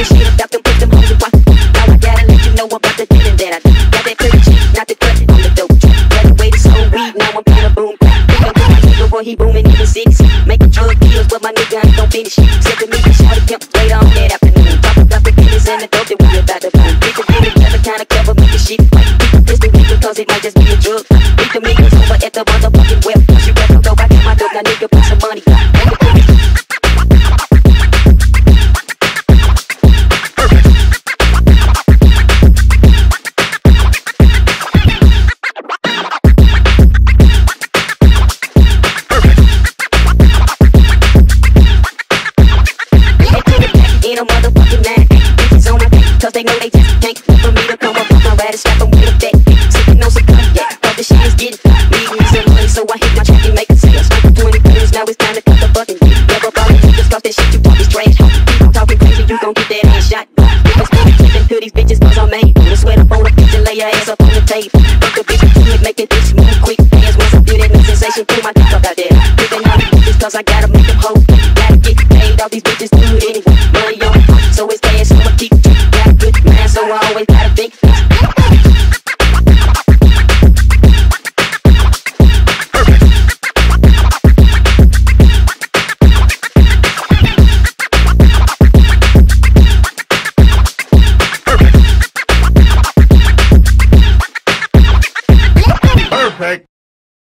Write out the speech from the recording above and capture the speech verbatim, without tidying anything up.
shit about them, put them hoes in pocket. Now I gotta let you know about the dealing that I do. Got that pretty chick, not the cut on the dope. Graduated so weed, now I'm playing a boom. Think I'm doing my nigga, boy, he booming in the cities. Making drug deals, but my nigga ain't gon' finish. Said to me, shawty pimp, later on that afternoon. Talk about the business and the dope that we about to boom. People get together, kinda cover, make the shit right. People pistol me because it might just be a drug. Beat the niggas over at the motherfucking well. She better go back to my dope, now nigga put some money. In a motherfucking nine, bitches on my back, cause they know they just can't wait for me to come up off my ride and slap them with a bat. Sippin' on some cognac, but the shit is getting need me some money, so I hit my track and make it sales. twenty years, now it's time to cut the fucking deal. Never bought it, just cause that shit you talk is trash. Keep on talking crazy, you gon' get that ass shot. Niggas steady flippin' to these bitches cause I'm made. Put a sweat up on the bitch and lay your ass up on the table. Fuck the bitch to it, make it bitch move quick. Dance once I feel that new sensation through my dick up out there. Flippin' all these bitches cause I gotta make them hoes. Gotta get paid, all these bitches do it anyway. Money on so it's cash, so I keep got a good man, so I always gotta think. Perfect.